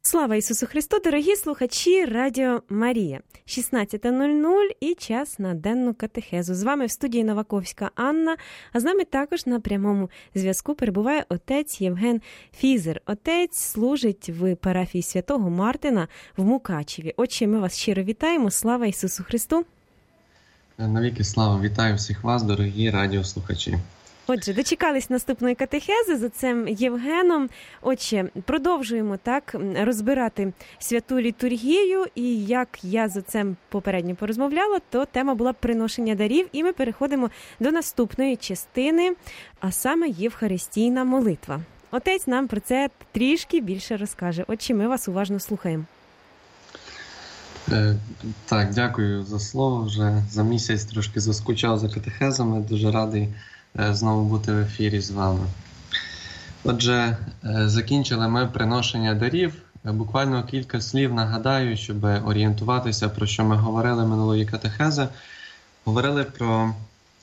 Слава Ісусу Христу, дорогі слухачі Радіо Марія. 16:00 і час на денну катехезу. З вами в студії Новаковська Анна, а з нами також на прямому зв'язку перебуває отець Євген Фізер. Отець служить в парафії Святого Мартина в Мукачеві. Отче, ми вас щиро вітаємо. Слава Ісусу Христу! Навіки слава! Вітаю всіх вас, дорогі радіослухачі! Отже, дочекались наступної катехези з отцем Євгеном. Отже, продовжуємо так розбирати святу літургію. І як я з отцем попередньо порозмовляла, то тема була приношення дарів. І ми переходимо до наступної частини, а саме Євхаристійна молитва. Отець нам про це трішки більше розкаже. Отже, ми вас уважно слухаємо. Так, дякую за слово. Вже за місяць трошки заскучав за катехезами. Дуже радий знову бути в ефірі з вами. Отже, закінчили ми приношення дарів. Буквально кілька слів нагадаю, щоб орієнтуватися, про що ми говорили минулої катехези. Говорили про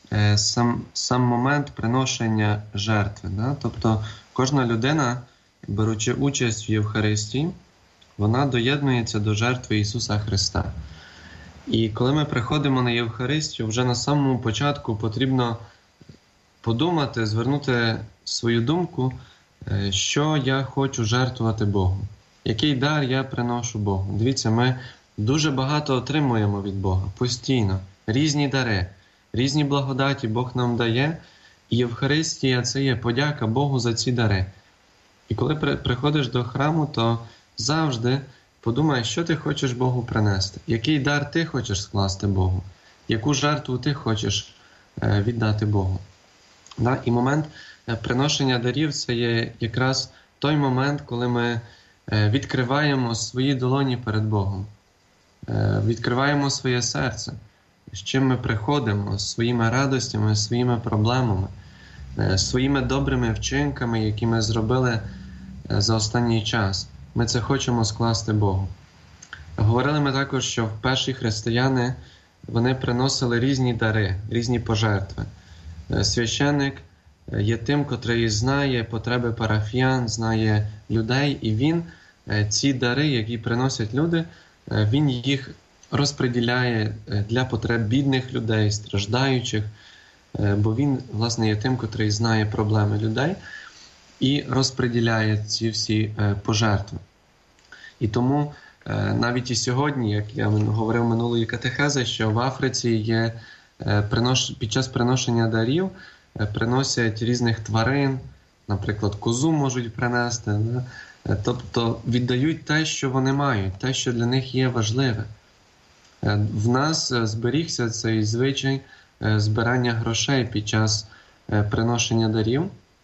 сам момент приношення жертви. Да? Тобто кожна людина, беручи участь в Євхаристії, вона доєднується до жертви Ісуса Христа. І коли ми приходимо на Євхаристію, вже на самому початку потрібно подумати, звернути свою думку, що я хочу жертвувати Богу, який дар я приношу Богу. Дивіться, ми дуже багато отримуємо від Бога, постійно, різні дари, різні благодаті Бог нам дає, і Євхаристія – це є подяка Богу за ці дари. І коли приходиш до храму, то завжди подумай, що ти хочеш Богу принести, який дар ти хочеш скласти Богу, яку жертву ти хочеш віддати Богу. І момент приношення дарів – це є якраз той момент, коли ми відкриваємо свої долоні перед Богом, відкриваємо своє серце, з чим ми приходимо, своїми радостями, своїми проблемами, своїми добрими вчинками, які ми зробили за останній час. Ми це хочемо скласти Богу. Говорили ми також, що перші християни, вони приносили різні дари, різні пожертви. Священник є тим, котрий знає потреби парафіян, знає людей, і він ці дари, які приносять люди, він їх розподіляє для потреб бідних людей, страждаючих, бо він, власне, є тим, котрий знає проблеми людей і розподіляє ці всі пожертви. І тому навіть і сьогодні, як я говорив минулої катехези, що в Африці є під час приношення дарів приносять різних тварин, наприклад, козу можуть принести, да? Тобто віддають те, що вони мають, те, що для них є важливе. В нас зберігся цей звичай збирання грошей під час приношення дарів.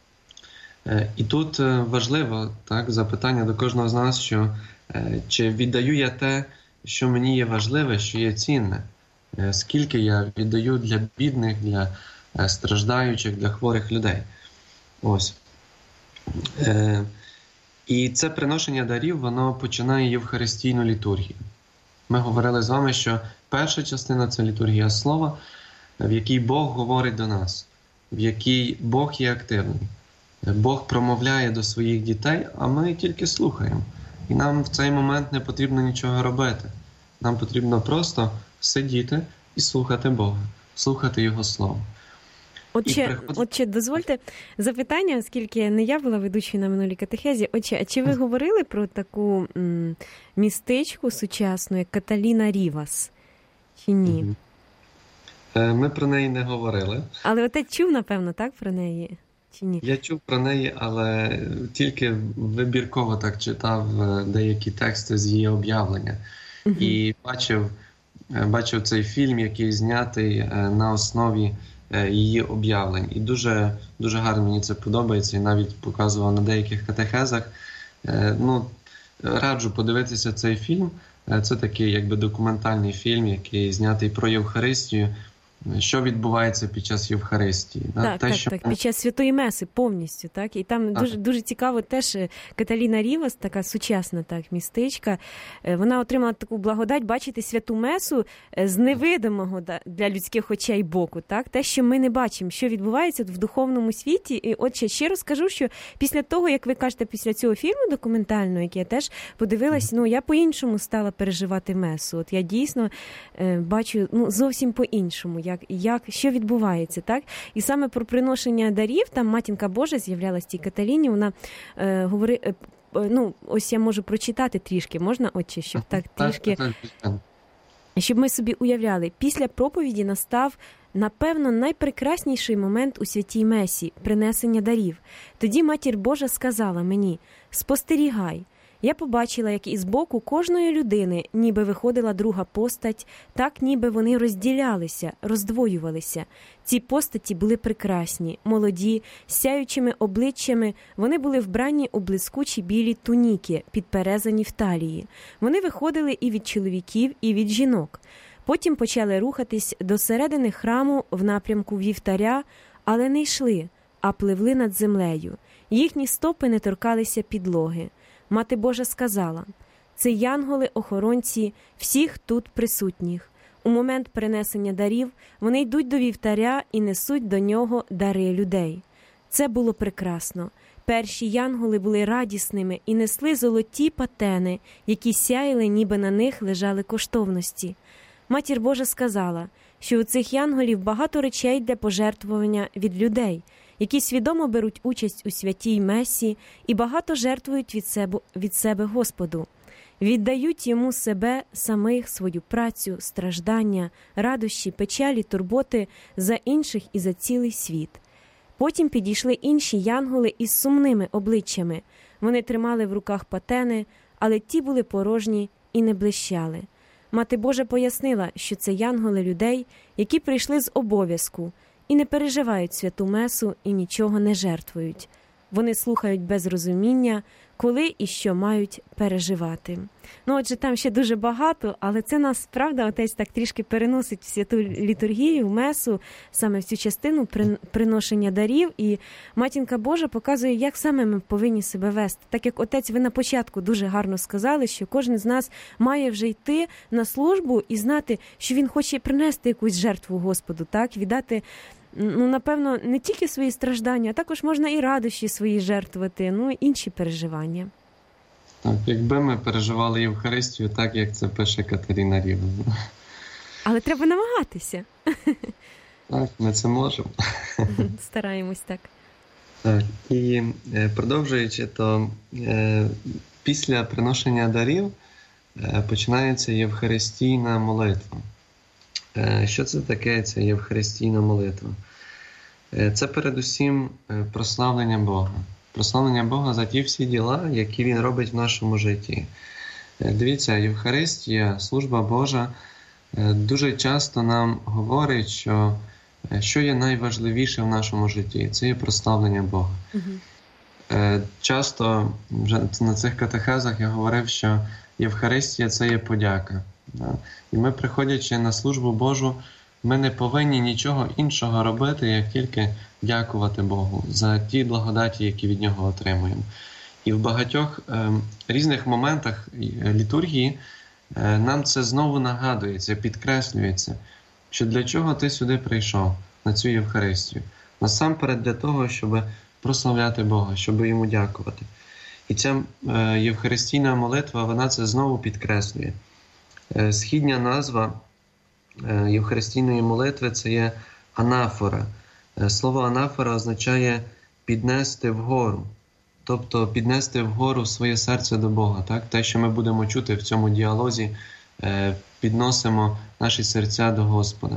І тут важливо запитання до кожного з нас, що чи віддаю я те, що мені є важливе, що є цінне, скільки я віддаю для бідних, для страждаючих, для хворих людей. Ось. І це приношення дарів, воно починає Євхаристійну літургію. Ми говорили з вами, що перша частина – це літургія слова, в якій Бог говорить до нас, в якій Бог є активний. Бог промовляє до своїх дітей, а ми тільки слухаємо. І нам в цей момент не потрібно нічого робити. Нам потрібно просто сидіти і слухати Бога, слухати Його Слово. Отче, дозвольте запитання, оскільки не я була ведучою на минулій катехезі. Отче, а чи ви говорили про таку містичку сучасну, як Каталіна Рівас, чи ні? Ми про неї не говорили. Але отець чув, напевно, так, про неї? Чи ні? Я чув про неї, але тільки вибірково так читав деякі тексти з її об'явлення. І бачив цей фільм, який знятий на основі її об'явлень. І дуже, дуже гарно мені це подобається, і навіть показував на деяких катехезах. Раджу подивитися цей фільм. Це такий документальний фільм, який знятий про Євхаристію. що відбувається під час Євхаристії. Так, під час Святої Меси повністю. Так? І там дуже цікаво теж Каталіна Рівас, така сучасна містичка, вона отримала таку благодать бачити Святу Месу з невидимого для людських очей боку. Так? Те, що ми не бачимо, що відбувається в духовному світі. І от ще розкажу, що після того, як ви кажете, після цього фільму документального, який я теж подивилась, я по-іншому стала переживати Месу. От я дійсно бачу зовсім по-іншому, що відбувається, так? І саме про приношення дарів, там Матінка Божа з'являлась тій Каталіні, вона говорить, ось я можу прочитати трішки, можна, отче, щоб так трішки, щоб ми собі уявляли. Після проповіді настав, напевно, найпрекрасніший момент у Святій Месі – принесення дарів. Тоді Матір Божа сказала мені: «Спостерігай». Я побачила, як із боку кожної людини ніби виходила друга постать, так ніби вони розділялися, роздвоювалися. Ці постаті були прекрасні, молоді, з сяючими обличчями, вони були вбрані у блискучі білі туніки, підперезані в талії. Вони виходили і від чоловіків, і від жінок. Потім почали рухатись до середини храму в напрямку вівтаря, але не йшли, а пливли над землею. Їхні стопи не торкалися підлоги. Мати Божа сказала: «Це янголи-охоронці всіх тут присутніх. У момент принесення дарів вони йдуть до вівтаря і несуть до нього дари людей». Це було прекрасно. Перші янголи були радісними і несли золоті патени, які сяяли, ніби на них лежали коштовності. Матір Божа сказала, що у цих янголів багато речей для пожертвування від людей, які свідомо беруть участь у Святій Месі і багато жертвують від себе Господу. Віддають йому себе самих, свою працю, страждання, радощі, печалі, турботи за інших і за цілий світ. Потім підійшли інші янголи із сумними обличчями. Вони тримали в руках патени, але ті були порожні і не блищали. Мати Божа пояснила, що це янголи людей, які прийшли з обов'язку і не переживають Святу Месу і нічого не жертвують. Вони слухають без розуміння, коли і що мають переживати. Отже, там ще дуже багато, але це нас, правда, отець так трішки переносить в святу літургію, в Месу, саме в цю частину приношення дарів. І Матінка Божа показує, як саме ми повинні себе вести. Так як, отець, ви на початку дуже гарно сказали, що кожен з нас має вже йти на службу і знати, що він хоче принести якусь жертву Господу, так, віддати, напевно, не тільки свої страждання, а також можна і радощі свої жертвувати, інші переживання. Так, якби ми переживали Євхаристію так, як це пише Катерина Рівна. Але треба намагатися. Так, ми це можемо. Стараємось так. Так, і продовжуючи, то після приношення дарів починається Євхаристійна молитва. Що це таке, ця Євхаристійна молитва? Це передусім прославлення Бога. Прославлення Бога за ті всі діла, які Він робить в нашому житті. Дивіться, Євхаристія, служба Божа, дуже часто нам говорить, що є найважливіше в нашому житті. Це є прославлення Бога. Часто вже на цих катехезах я говорив, що Євхаристія – це є подяка. І ми, приходячи на службу Божу, ми не повинні нічого іншого робити, як тільки дякувати Богу за ті благодаті, які від Нього отримуємо. І в багатьох різних моментах літургії нам це знову нагадується, підкреслюється, що для чого ти сюди прийшов, на цю Євхаристію. Насамперед для того, щоб прославляти Бога, щоб Йому дякувати. І ця Євхаристійна молитва, вона це знову підкреслює. Східня назва Євхаристійної молитви – це є анафора. Слово анафора означає піднести вгору, тобто піднести вгору своє серце до Бога. Так? Те, що ми будемо чути в цьому діалозі, підносимо наші серця до Господа.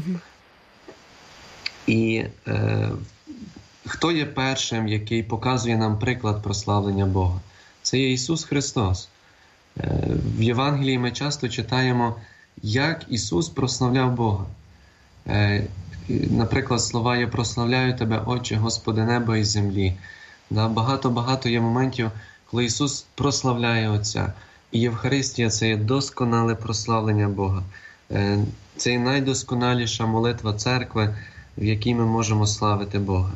І хто є першим, який показує нам приклад прославлення Бога? Це є Ісус Христос. В Євангелії ми часто читаємо, як Ісус прославляв Бога. Наприклад, слова «Я прославляю Тебе, Отче, Господи неба і землі». Багато-багато є моментів, коли Ісус прославляє Отця. І Євхаристія – це є досконале прославлення Бога. Це найдосконаліша молитва церкви, в якій ми можемо славити Бога.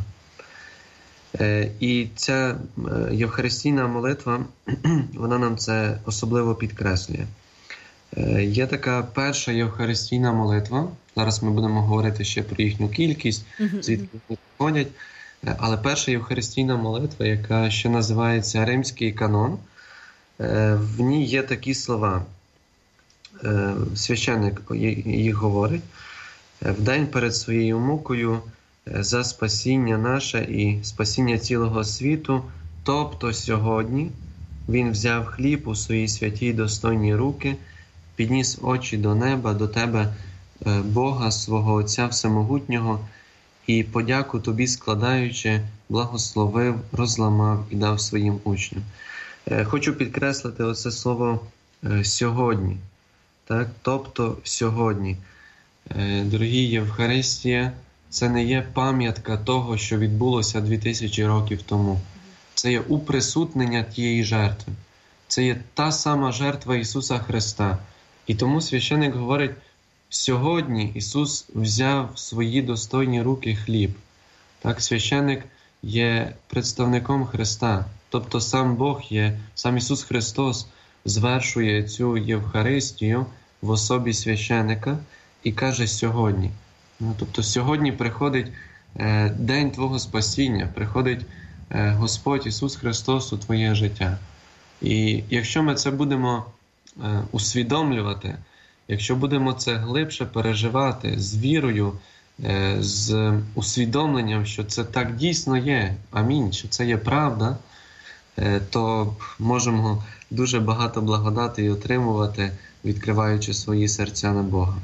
І ця євхаристійна молитва, вона нам це особливо підкреслює. Є така перша євхаристійна молитва. Зараз ми будемо говорити ще про їхню кількість, звідки вони походять. Але перша євхаристійна молитва, яка ще називається Римський канон, в ній є такі слова. Священник їх говорить. В день перед своєю мукою за спасіння наше і спасіння цілого світу, тобто сьогодні, він взяв хліб у свої святі й достойні руки, підніс очі до неба, до тебе, Бога, свого Отця Всемогутнього, і подяку тобі складаючи, благословив, розламав і дав своїм учням. Хочу підкреслити оце слово «сьогодні». Так? Тобто сьогодні. Дорогі, Євхаристія – це не є пам'ятка того, що відбулося 2000 років тому. Це є уприсутнення тієї жертви. Це є та сама жертва Ісуса Христа. І тому священик говорить, сьогодні Ісус взяв в свої достойні руки хліб. Так, священик є представником Христа. Тобто сам Бог є, сам Ісус Христос звершує цю Євхаристію в особі священика і каже сьогодні. Тобто сьогодні приходить день Твого спасіння, приходить Господь Ісус Христос у твоє життя. І якщо ми це будемо усвідомлювати, якщо будемо це глибше переживати з вірою, з усвідомленням, що це так дійсно є, амінь, що це є правда, то можемо дуже багато благодати і отримувати, відкриваючи свої серця на Бога.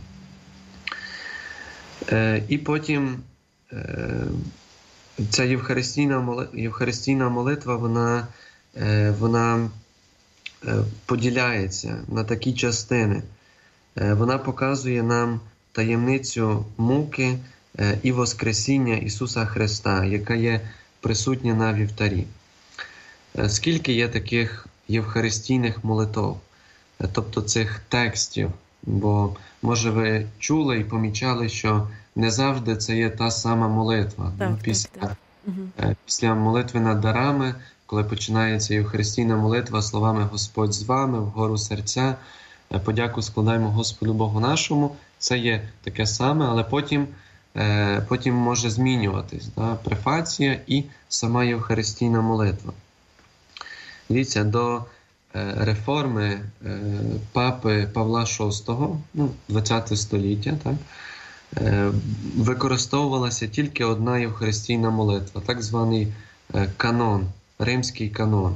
І потім ця євхаристійна молитва, вона поділяється на такі частини. Вона показує нам таємницю муки і воскресіння Ісуса Христа, яка є присутня на вівтарі. Скільки є таких євхаристійних молитов, тобто цих текстів? Бо, може, ви чули і помічали, що не завжди це є та сама молитва. Так. Після молитви над дарами, коли починається євхаристійна молитва словами «Господь з вами, вгору серця», подяку складаємо Господу Богу нашому, це є таке саме, але потім може змінюватись. Префація і сама євхаристійна молитва. Дивіться, до реформи папи Павла VI, 20 століття, так, використовувалася тільки одна євхаристійна молитва, так званий канон, римський канон.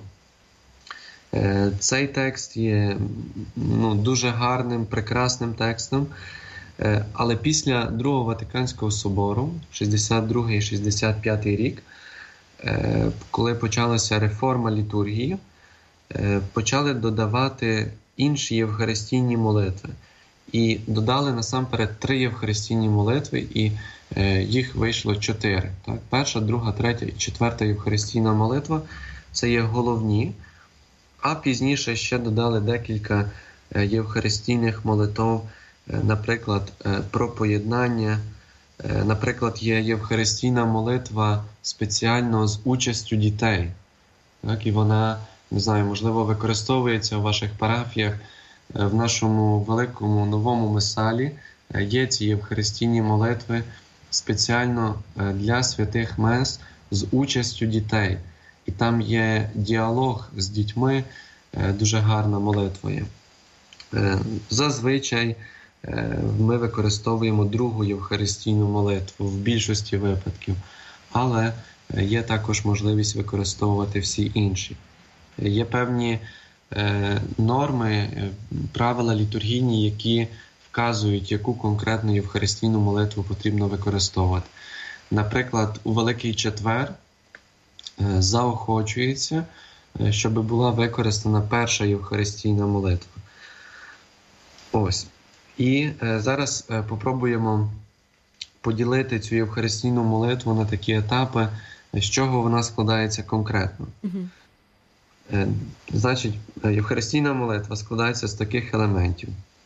Цей текст є дуже гарним, прекрасним текстом, але після Другого Ватиканського собору, 62 і 65 рік, коли почалася реформа літургії, почали додавати інші євхаристійні молитви. І додали насамперед 3 євхаристійні молитви, і їх вийшло 4. Так? Перша, друга, третя і четверта євхаристійна молитва – це є головні, а пізніше ще додали декілька євхаристійних молитв, наприклад, про поєднання. Наприклад, є євхаристійна молитва спеціально з участю дітей. Так? І вона, не знаю, можливо, використовується у ваших парафіях. В нашому великому новому мисалі є ці євхаристійні молитви спеціально для святих мес з участю дітей. І там є діалог з дітьми, дуже гарна молитва є. Зазвичай ми використовуємо другу євхаристійну молитву в більшості випадків, але є також можливість використовувати всі інші. Є певні норми, правила літургійні, які вказують, яку конкретну євхаристійну молитву потрібно використовувати. Наприклад, у Великий Четвер заохочується, щоб була використана перша євхаристійна молитва. Ось. І зараз попробуємо поділити цю євхаристійну молитву на такі етапи, з чого вона складається конкретно. Значить, євхаристійна молитва складається з таких елементів.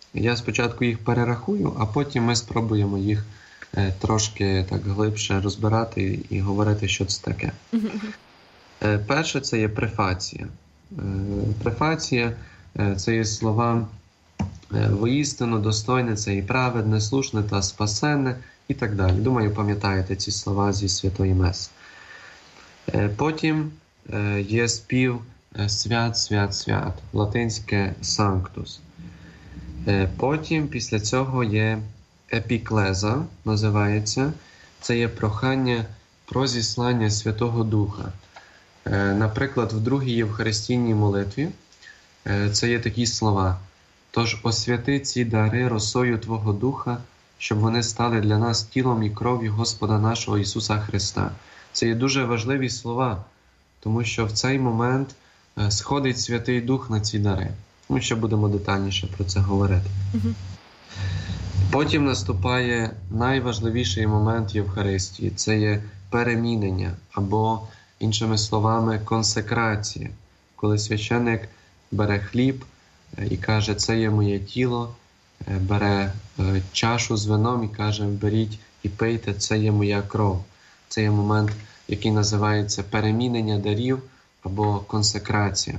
Я спочатку їх перерахую, а потім ми спробуємо їх трошки так глибше розбирати і говорити, що це таке. Перше – це є префація. Префація – це є слова «воістину», «достойне», це і «праведне», «слушне» та «спасенне» і так далі. Думаю, пам'ятаєте ці слова зі Святої Меси. Потім є спів «свят, свят, свят», латинське «санктус». Потім після цього є епіклеза, називається. Це є прохання про зіслання Святого Духа. Наприклад, в другій Євхаристійній молитві це є такі слова. «Тож освяти ці дари росою Твого Духа, щоб вони стали для нас тілом і кров'ю Господа нашого Ісуса Христа». Це є дуже важливі слова, тому що в цей момент сходить Святий Дух на ці дари. Ми ще будемо детальніше про це говорити. Потім наступає найважливіший момент Євхаристії. Це є перемінення, або, іншими словами, консекрація. Коли священик бере хліб і каже, це є моє тіло, бере чашу з вином і каже, беріть і пийте, це є моя кров. Це є момент, який називається перемінення дарів або консекрація.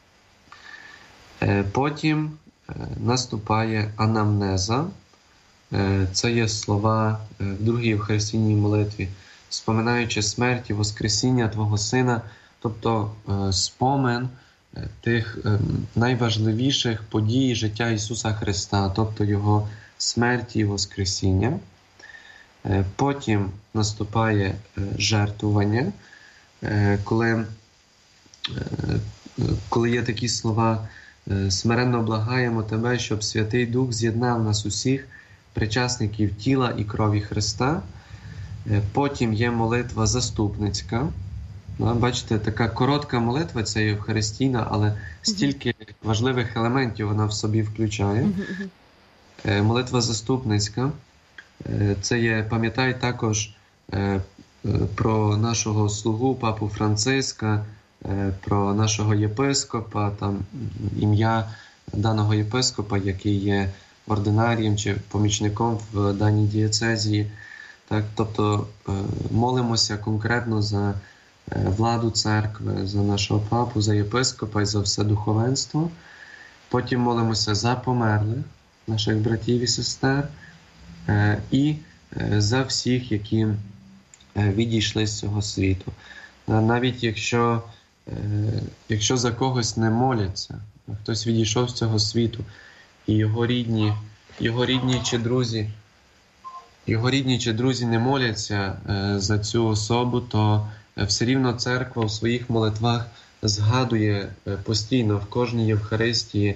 Потім наступає анамнеза. Це є слова в другій Євхаристійній молитві, споминаючи смерть і воскресіння Твого Сина, тобто спомин тих найважливіших подій життя Ісуса Христа, тобто Його смерті і воскресіння. Потім наступає жертвування, коли є такі слова «Смиренно благаємо Тебе, щоб Святий Дух з'єднав нас усіх, причасників тіла і крові Христа». Потім є молитва заступницька. Бачите, така коротка молитва, це Євхаристійна, але стільки важливих елементів вона в собі включає. Молитва заступницька. Це є, пам'ятай також про нашого слугу, папу Франциска, про нашого єпископа, там ім'я даного єпископа, який є ординарієм чи помічником в даній дієцезії. Так, тобто молимося конкретно за владу церкви, за нашого папу, за єпископа і за все духовенство. Потім молимося за померлих, наших братів і сестер, і за всіх, які відійшли з цього світу. Навіть якщо за когось не моляться, хтось відійшов з цього світу, і його рідні чи друзі не моляться за цю особу, то все рівно церква у своїх молитвах згадує постійно в кожній Євхаристії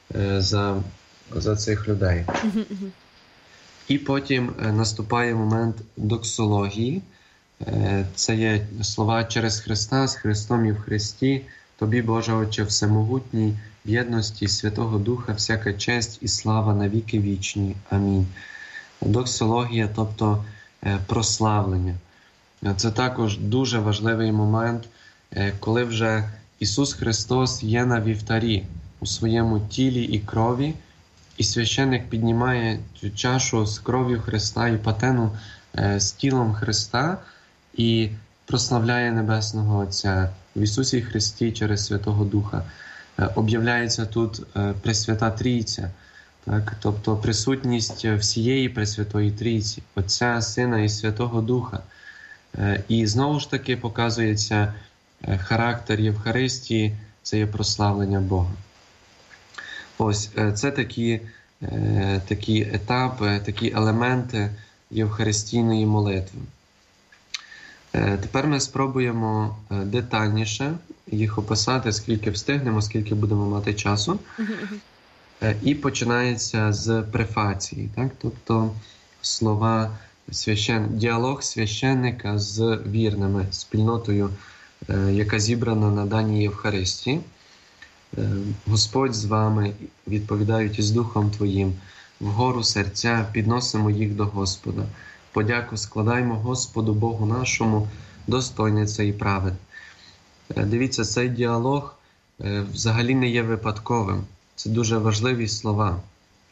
за цих людей. І потім наступає момент доксології. Це є слова «Через Христа, з Христом і в Христі, Тобі, Боже Отче Всемогутній, в єдності Святого Духа, всяка честь і слава на віки вічні. Амінь». Доксологія, тобто прославлення. Це також дуже важливий момент, коли вже Ісус Христос є на вівтарі у своєму тілі і крові, і священик піднімає цю чашу з кров'ю Христа і патену з тілом Христа і прославляє Небесного Отця в Ісусі Христі через Святого Духа. Об'являється тут Пресвята Трійця, так? Тобто присутність всієї Пресвятої Трійці, Отця, Сина і Святого Духа. І знову ж таки показується характер Євхаристії, це є прославлення Бога. Ось, це такі етапи, такі елементи Євхаристійної молитви. Тепер ми спробуємо детальніше їх описати, скільки встигнемо, скільки будемо мати часу. І починається з префації, так? Тобто слова діалог священника з вірними, спільнотою, яка зібрана на даній Євхаристії. Господь з вами, відповідають із Духом Твоїм, вгору серця підносимо їх до Господа. Подяку складаймо Господу Богу нашому, достойне це і праведне. Дивіться, цей діалог взагалі не є випадковим. Це дуже важливі слова.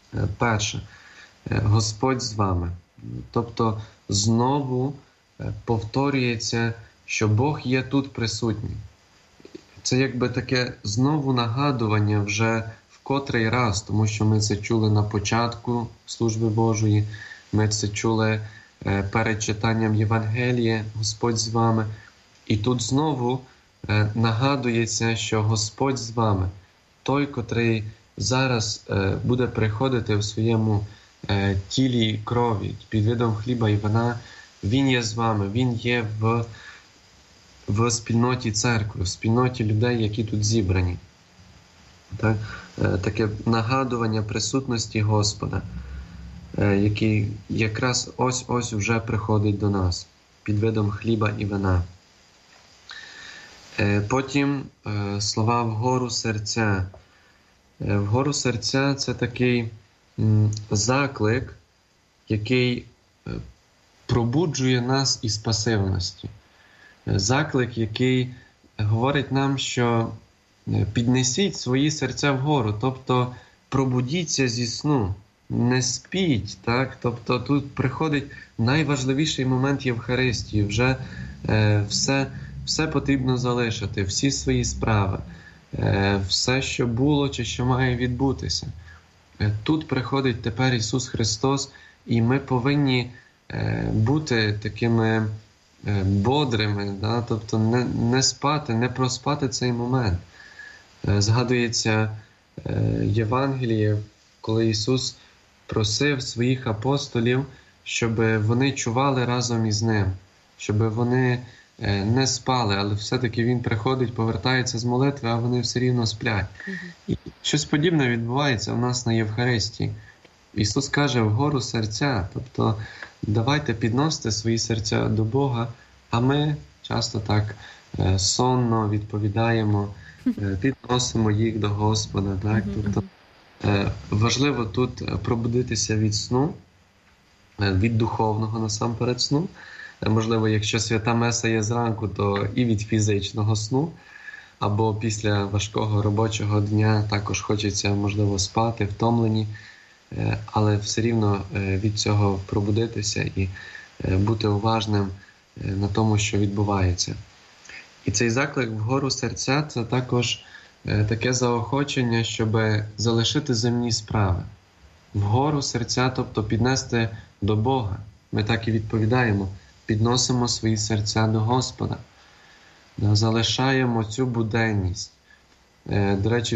Перше, Господь з вами. Тобто знову повторюється, що Бог є тут присутній. Це якби таке знову нагадування вже в котрий раз, тому що ми це чули на початку служби Божої, ми це чули перед читанням Євангелія, Господь з вами. І тут знову нагадується, що Господь з вами, той, котрий зараз буде приходити в своєму тілі і крові, під видом хліба і вина, Він є з вами, Він є в спільноті церкви, в спільноті людей, які тут зібрані. Так? Таке нагадування присутності Господа, який якраз ось вже приходить до нас під видом хліба і вина. Потім слова «вгору серця». «Вгору серця» – це такий заклик, який пробуджує нас із пасивності. Заклик, який говорить нам, що піднесіть свої серця вгору, тобто пробудіться зі сну, не спіть. Так? Тобто тут приходить найважливіший момент Євхаристії, вже все потрібно залишити, всі свої справи, все, що було чи що має відбутися. Тут приходить тепер Ісус Христос, і ми повинні бути такими бодрими, да? Тобто не спати, не проспати цей момент. Згадується Євангеліє, коли Ісус просив своїх апостолів, щоб вони чували разом із Ним, щоб вони не спали, але все-таки Він приходить, повертається з молитви, а вони все рівно сплять. І щось подібне відбувається у нас на Євхаристії. Ісус каже «вгору серця», тобто давайте підносити свої серця до Бога, а ми часто так сонно відповідаємо, підносимо їх до Господа. Так? Тобто важливо тут пробудитися від сну, від духовного насамперед сну. Можливо, якщо свята меса є зранку, то і від фізичного сну, або після важкого робочого дня також хочеться, можливо, спати, втомлені, але все рівно від цього пробудитися і бути уважним на тому, що відбувається. І цей заклик «вгору серця» – це також таке заохочення, щоб залишити земні справи. Вгору серця, тобто піднести до Бога. Ми так і відповідаємо. Підносимо свої серця до Господа. Залишаємо цю буденність. До речі,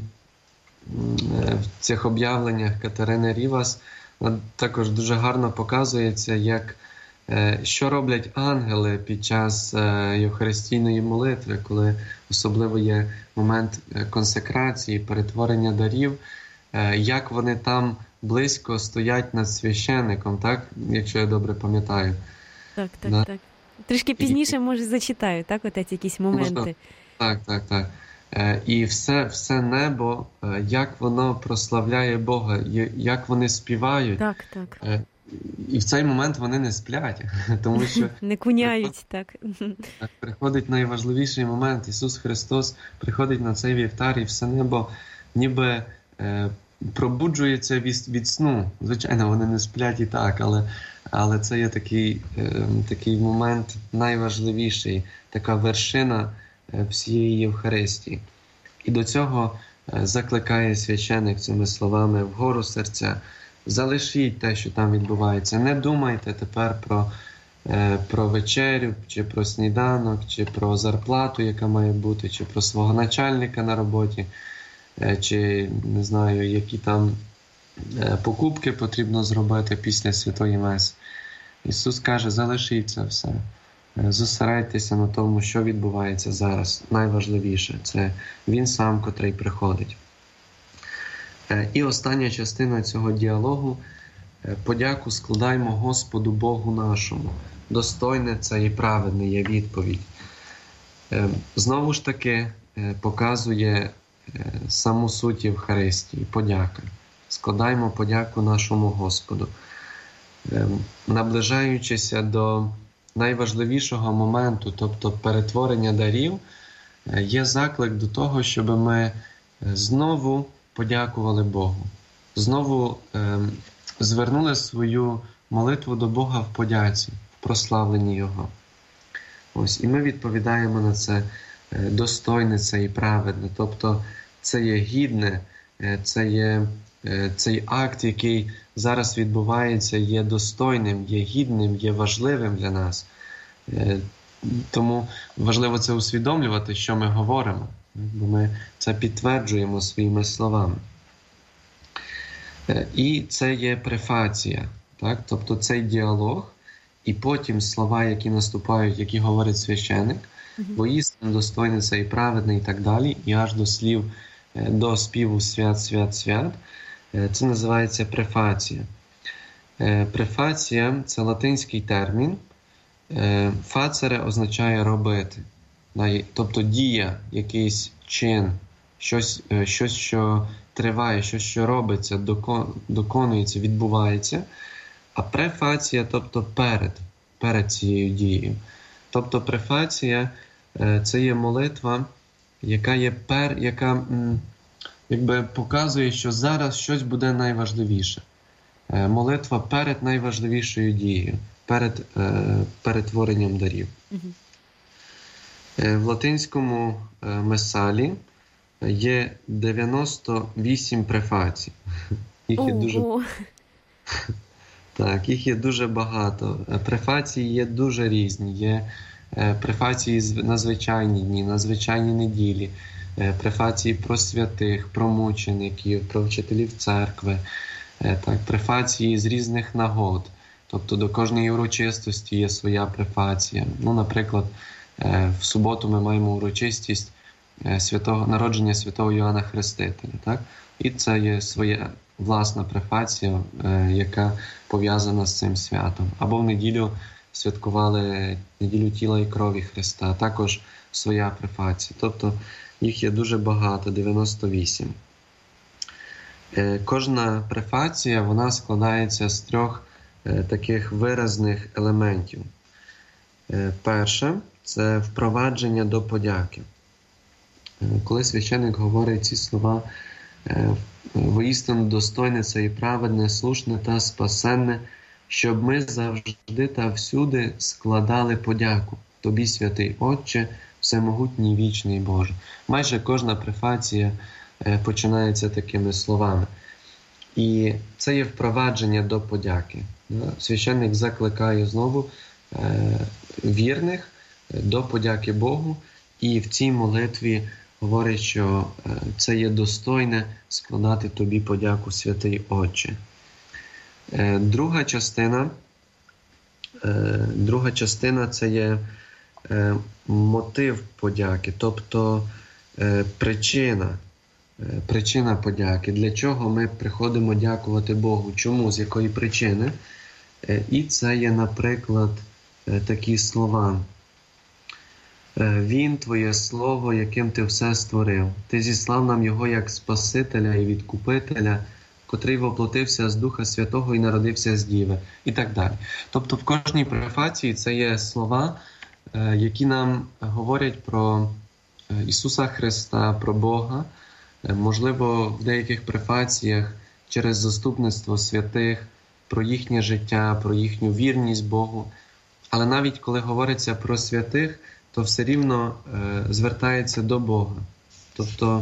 в цих об'явленнях Катерини Рівас також дуже гарно показується, що роблять ангели під час Євхаристійної молитви, коли особливо є момент консекрації, перетворення дарів, як вони там близько стоять над священником, так? Якщо я добре пам'ятаю. Так. Трішки пізніше, може, зачитаю, так, отець, якісь моменти. Так. І все небо, як воно прославляє Бога, як вони співають. Так. І в цей момент вони не сплять, тому що не куняють, так. Приходить найважливіший момент. Ісус Христос приходить на цей вівтар, і все небо ніби пробуджується від сну. Звичайно, вони не сплять і так, але це є такий момент найважливіший, така вершина всієї Євхаристії. І до цього закликає священик цими словами «вгору серця». Залишіть те, що там відбувається. Не думайте тепер про вечерю, чи про сніданок, чи про зарплату, яка має бути, чи про свого начальника на роботі, чи, не знаю, які там покупки потрібно зробити після Святої Меси. Ісус каже, залишіть це все. Зосередьтеся на тому, що відбувається зараз. Найважливіше – це Він сам, котрий приходить. І остання частина цього діалогу – подяку складаємо Господу Богу нашому. Достойне це і праведне є відповідь. Знову ж таки показує саму суть Євхаристії – подяка. Складаємо подяку нашому Господу. Наближаючися до найважливішого моменту, тобто перетворення дарів, є заклик до того, щоб ми знову подякували Богу. знову звернули свою молитву до Бога в подяці, в прославленні Його. Ось, і ми відповідаємо на це достойне, це і праведне. Тобто це є гідне, це є цей акт, який зараз відбувається, є достойним, є гідним, є важливим для нас. Тому важливо це усвідомлювати, що ми говоримо, бо ми це підтверджуємо своїми словами. І це є префація, так? Тобто цей діалог, і потім слова, які наступають, які говорить священик, воістину достойний це і праведний і так далі, і аж до слів, до співу «Свят, свят, свят». Це називається префація. Префація – це латинський термін. Фацере означає робити. Тобто дія, якийсь чин, щось, що триває, щось, що робиться, доконується, відбувається. А префація, тобто перед цією дією. Тобто префація – це є молитва, яка якби показує, що зараз щось буде найважливіше. Молитва перед найважливішою дією, перед перетворенням дарів. В латинському месалі є 98 префацій. Їх є дуже багато. Префації є дуже різні. Є префації на звичайні дні, на звичайні неділі, префації про святих, про мучеників, про вчителів церкви, префації з різних нагод. Тобто до кожної урочистості є своя префація. Наприклад, в суботу ми маємо урочистість народження святого Йоанна Хрестителя. Так? І це є своя власна префація, яка пов'язана з цим святом. Або в неділю святкували неділю тіла і крові Христа, також своя префація. Тобто їх є дуже багато, 98. Кожна префація, вона складається з 3 таких виразних елементів. Перше – це впровадження до подяки. Коли священик говорить ці слова «Воістину достойне це і праведне, слушне та спасенне, щоб ми завжди та всюди складали подяку Тобі, святий Отче, всемогутній вічний Боже». Майже кожна префація починається такими словами. І це є впровадження до подяки. Священник закликає знову вірних до подяки Богу, і в цій молитві говорить, що це є достойне складати Тобі подяку, святий Отче. Друга частина – це є мотив подяки, тобто причина подяки. Для чого ми приходимо дякувати Богу? Чому? З якої причини? І це є, наприклад, такі слова. Він – Твоє Слово, яким Ти все створив. Ти зіслав нам Його як Спасителя і Відкупителя, котрий воплотився з Духа Святого і народився з Діви. І так далі. Тобто в кожній префації це є слова, які нам говорять про Ісуса Христа, про Бога. Можливо, в деяких префаціях через заступництво святих, про їхнє життя, про їхню вірність Богу. Але навіть коли говориться про святих, то все рівно звертається до Бога. Тобто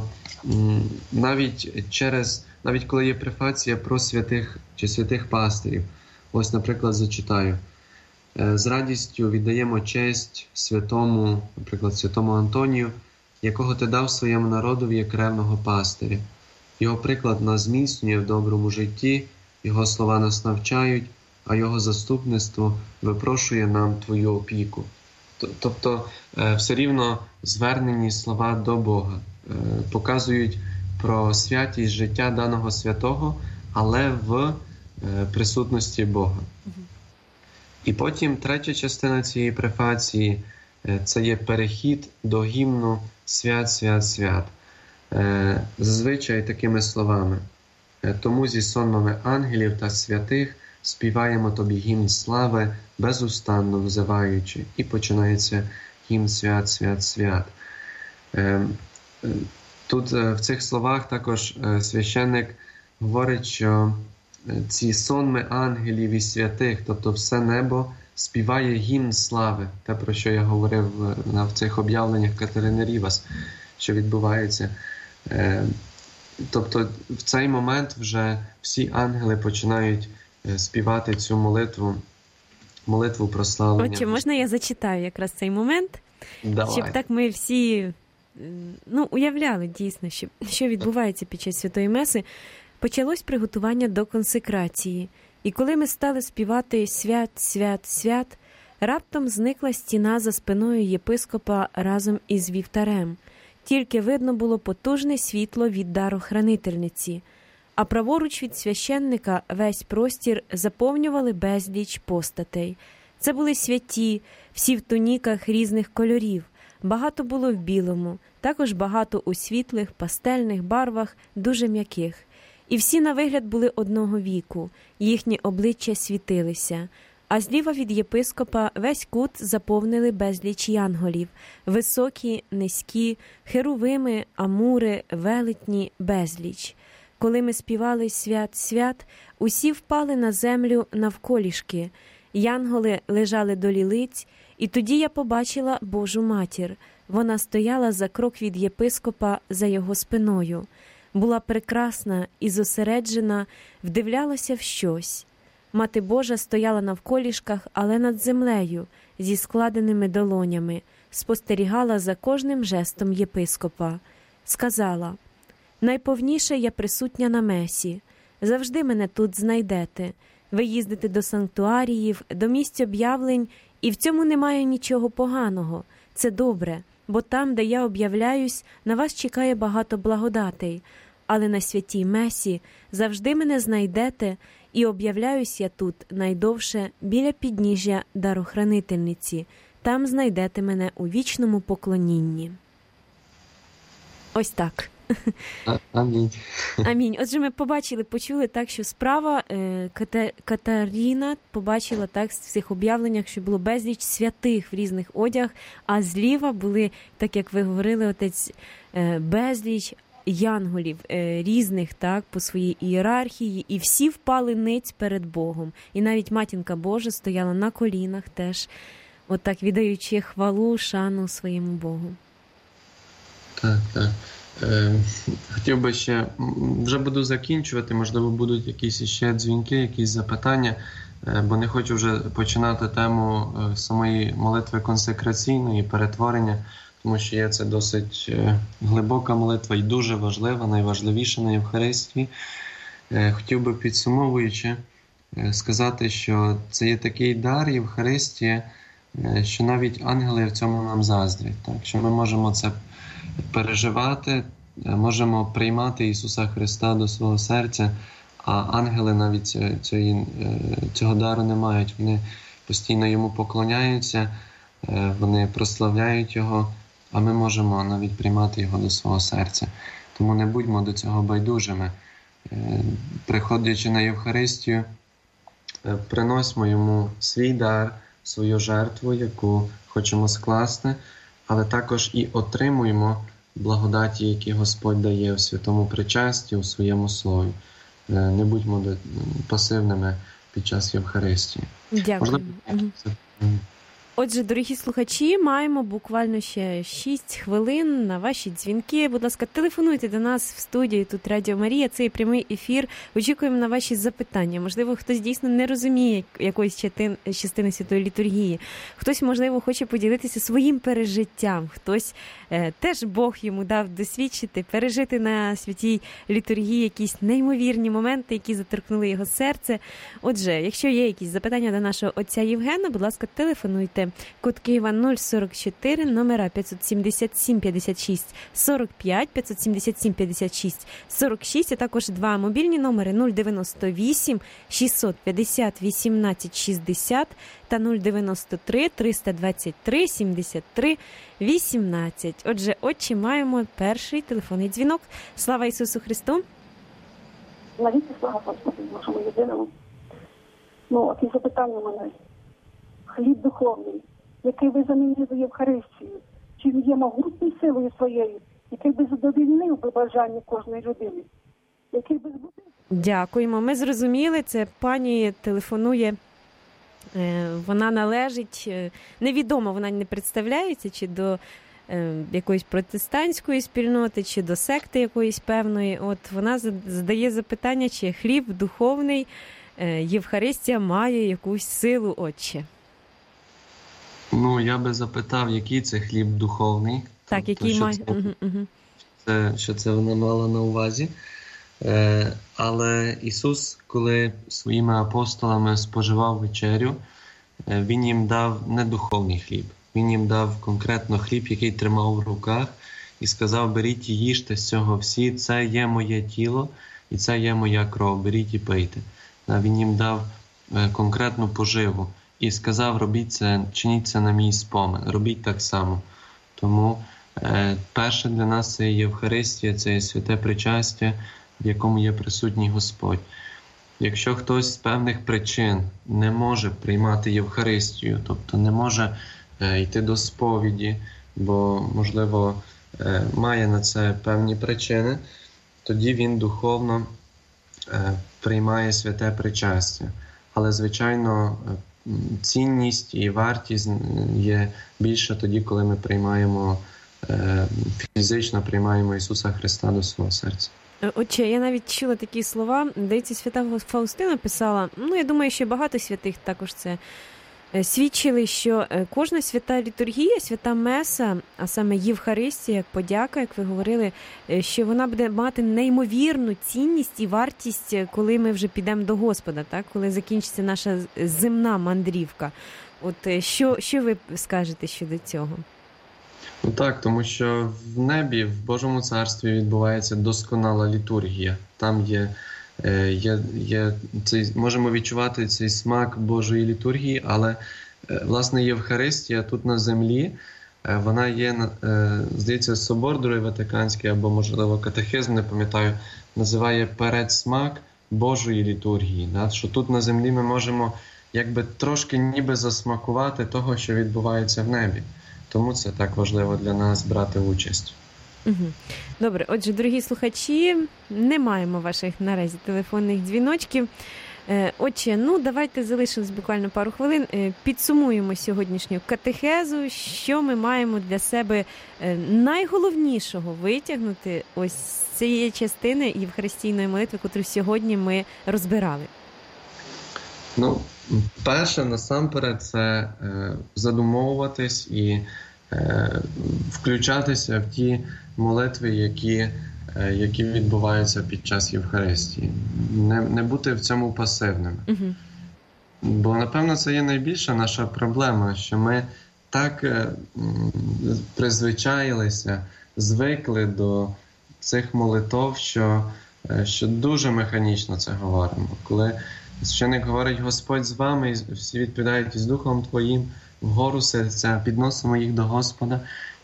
навіть коли є префація про святих чи святих пастирів, ось, наприклад, зачитаю. З радістю віддаємо честь святому Антонію, якого ти дав своєму народові як ревного пастиря. Його приклад нас зміцнює в доброму житті, його слова нас навчають, а його заступництво випрошує нам твою опіку. Тобто все рівно звернені слова до Бога показують про святість життя даного святого, але в присутності Бога. І потім третя частина цієї префації – це є перехід до гімну «Свят, свят, свят». Зазвичай такими словами. Тому зі сонмами ангелів та святих співаємо тобі гімн слави, безустанно взиваючи. І починається гімн «Свят, свят, свят». Тут в цих словах також священник говорить, що ці сонми ангелів і святих, тобто все небо співає гімн слави, те, про що я говорив в цих об'явленнях Катерини Рівас, що відбувається. Тобто в цей момент вже всі ангели починають співати цю молитву прославлення. Отже, можна я зачитаю якраз цей момент? Давай. Щоб так ми всі уявляли дійсно, що відбувається під час Святої Меси. Почалось приготування до консекрації. І коли ми стали співати «Свят, свят, свят», раптом зникла стіна за спиною єпископа разом із вівтарем. Тільки видно було потужне світло від дарохранительниці. А праворуч від священника весь простір заповнювали безліч постатей. Це були святі, всі в туніках різних кольорів. Багато було в білому, також багато у світлих, пастельних барвах, дуже м'яких. І всі на вигляд були одного віку, їхні обличчя світилися. А зліва від єпископа весь кут заповнили безліч янголів, високі, низькі, херувими, амури, велетні, безліч. Коли ми співали «Свят, свят», усі впали на землю навколішки. Янголи лежали до лілиць, і тоді я побачила Божу Матір. Вона стояла за крок від єпископа за його спиною. Була прекрасна і зосереджена, вдивлялася в щось. Мати Божа стояла навколішках, але над землею, зі складеними долонями, спостерігала за кожним жестом єпископа. Сказала: «Найповніше я присутня на Месі. Завжди мене тут знайдете. Ви їздите до санктуаріїв, до місць об'явлень, і в цьому немає нічого поганого. Це добре, бо там, де я об'являюсь, на вас чекає багато благодатей. Але на святій Месі завжди мене знайдете, і об'являюсь я тут найдовше біля підніжжя дарохранительниці. Там знайдете мене у вічному поклонінні». Ось так. Амінь. Амінь. Отже, ми почули так, що справа Катерина побачила так в цих об'явленнях, що було безліч святих в різних одягах, а зліва були, так як ви говорили, отець, безліч янголів різних, так, по своїй ієрархії, і всі впали ниць перед Богом. І навіть Матінка Божа стояла на колінах теж, отак віддаючи хвалу, шану своєму Богу. Так, так. Хотів би ще, вже буду закінчувати, можливо, будуть якісь ще дзвінки, якісь запитання, бо не хочу вже починати тему самої молитви консекраційної, перетворення, тому що є це досить глибока молитва і дуже важлива, найважливіша на Євхаристії. Хотів би, підсумовуючи, сказати, що це є такий дар Євхаристії, що навіть ангели в цьому нам заздрять, так? Що ми можемо це переживати, можемо приймати Ісуса Христа до свого серця, а ангели навіть цього дару не мають. Вони постійно Йому поклоняються, вони прославляють Його, а ми можемо навіть приймати Його до свого серця. Тому не будьмо до цього байдужими. Приходячи на Євхаристію, приносимо Йому свій дар, свою жертву, яку хочемо скласти, але також і отримуємо благодаті, які Господь дає у святому причасті, у своєму слові. Не будьмо пасивними під час Євхаристії. Дякую. Отже, дорогі слухачі, маємо буквально ще 6 хвилин на ваші дзвінки. Будь ласка, телефонуйте до нас в студію, тут Радіо Марія, це прямий ефір. Очікуємо на ваші запитання. Можливо, хтось дійсно не розуміє якоїсь частини святої літургії. Хтось, можливо, хоче поділитися своїм пережиттям. Хтось теж Бог йому дав досвідчити, пережити на святій літургії якісь неймовірні моменти, які заторкнули його серце. Отже, якщо є якісь запитання до нашого отця Євгена, будь ласка, телефонуйте. Код Києва 044, номера 577 56 45, 577 56 46, а також два мобільні номери 098 650 18 60 та 093 323 73 18. Отже, отче, маємо перший телефонний дзвінок. Слава Ісусу Христу! Навіки слава Господу нашому єдиному. От і запитання мене. Хліб духовний, який ви замінили в Євхаристію, чи він є могутньою силою своєю, який би задовільнив би бажання кожної людини, який би збудив Дякуємо. Ми зрозуміли, це пані телефонує, вона належить, невідомо, вона не представляється, чи до якоїсь протестантської спільноти, чи до секти якоїсь певної. От вона задає запитання, чи хліб духовний, Євхаристія має якусь силу, отче. Ну, я би запитав, який це хліб духовний. Так, тобто, який має... Що це вона мала на увазі. Але Ісус, коли своїми апостолами споживав вечерю, Він їм дав не духовний хліб. Він їм дав конкретно хліб, який тримав в руках, і сказав: беріть і їжте з цього всі, це є моє тіло і це є моя кров, беріть і пийте. Він їм дав конкретну поживу і сказав: робіть це, чиніть це на мій спомин, робіть так само. Тому перше для нас це є Євхаристія, це є святе причастя, в якому є присутній Господь. Якщо хтось з певних причин не може приймати Євхаристію, тобто не може йти до сповіді, бо, можливо, має на це певні причини, тоді він духовно приймає святе причастя. Але, звичайно, цінність і вартість є більше тоді, коли ми приймаємо, фізично приймаємо Ісуса Христа до свого серця. Отче, я навіть чула такі слова, здається, свята Фаустина писала, я думаю, що багато святих також це свідчили, що кожна свята літургія, свята меса, а саме Євхаристія, як подяка, як ви говорили, що вона буде мати неймовірну цінність і вартість, коли ми вже підемо до Господа, так? Коли закінчиться наша земна мандрівка. От що ви скажете щодо цього? Ну так, тому що в небі, в Божому Царстві відбувається досконала літургія. Там можемо відчувати цей смак Божої літургії, але, власне, Євхаристія тут на землі, вона є, здається, Собор Другий Ватиканський, або, можливо, катехизм, не пам'ятаю, називає передсмак Божої літургії. Да? Що тут на землі ми можемо якби трошки ніби засмакувати того, що відбувається в небі. Тому це так важливо для нас брати участь. Добре, отже, дорогі слухачі, не маємо ваших наразі телефонних дзвіночків. Отже, давайте залишилось буквально пару хвилин. Підсумуємо сьогоднішню катехезу, що ми маємо для себе найголовнішого витягнути ось з цієї частини Євхаристійної молитви, яку сьогодні ми розбирали. Перше, насамперед, це задумовуватись і включатися в ті молитви, які відбуваються під час Євхаристії. Не бути в цьому пасивними. Бо, напевно, це є найбільша наша проблема, що ми так призвичаїлися, звикли до цих молитов, що дуже механічно це говоримо. Коли священик говорить: Господь з вами, і всі відповідають: із Духом Твоїм, вгору серця, підносимо їх до Господа.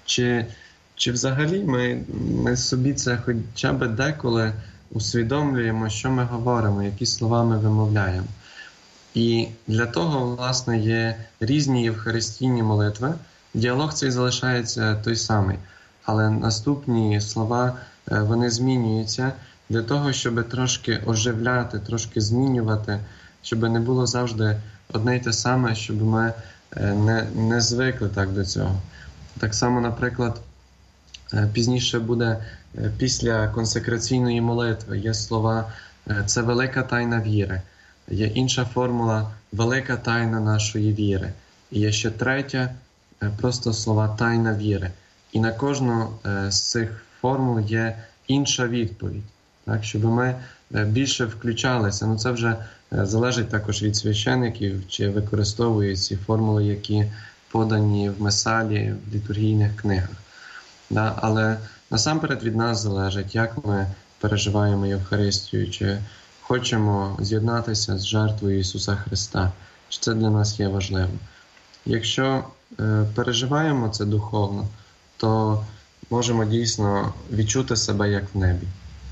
Чи взагалі ми собі це хоча б деколи усвідомлюємо, що ми говоримо, які слова ми вимовляємо. І для того, власне, є різні євхаристійні молитви. Діалог цей залишається той самий, але наступні слова, вони змінюються для того, щоб трошки оживляти, трошки змінювати, щоб не було завжди одне й те саме, щоб ми не звикли так до цього. Так само, наприклад, пізніше буде після консекраційної молитви є слова «це велика тайна віри», є інша формула «велика тайна нашої віри», і є ще третя просто слова «тайна віри». І на кожну з цих формул є інша відповідь, так, щоб ми більше включалися. Це вже залежить також від священиків, чи використовують ці формули, які подані в месалі, в літургійних книгах. Але насамперед від нас залежить, як ми переживаємо Євхаристію, чи хочемо з'єднатися з жертвою Ісуса Христа, чи це для нас є важливо. Якщо переживаємо це духовно, то можемо дійсно відчути себе як в небі.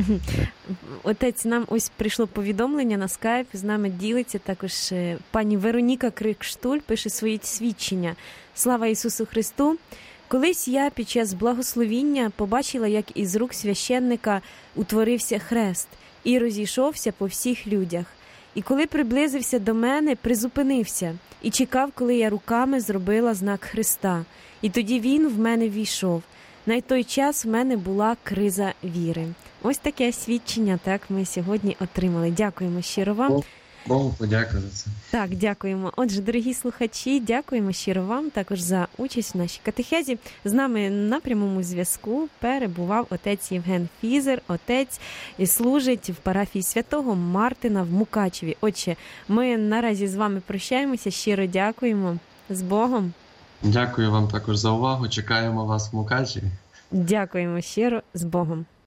Отець, нам ось прийшло повідомлення на скайп, з нами ділиться також пані Вероніка Крикштуль, пише свої свідчення. Слава Ісусу Христу! Колись я під час благословіння побачила, як із рук священника утворився хрест, і розійшовся по всіх людях. І коли приблизився до мене, призупинився і чекав, коли я руками зробила знак Христа. І тоді він в мене війшов. На той час в мене була криза віри. Ось таке свідчення, так, ми сьогодні отримали. Дякуємо щиро вам. Богу подяка за це. Так, дякуємо. Отже, дорогі слухачі, дякуємо щиро вам також за участь в нашій катехезі. З нами на прямому зв'язку перебував отець Євген Фізер. Отець і служить в парафії Святого Мартина в Мукачеві. Отже, ми наразі з вами прощаємося. Щиро дякуємо. З Богом. Дякую вам також за увагу. Чекаємо вас в Мукачеві. Дякуємо щиро. З Богом.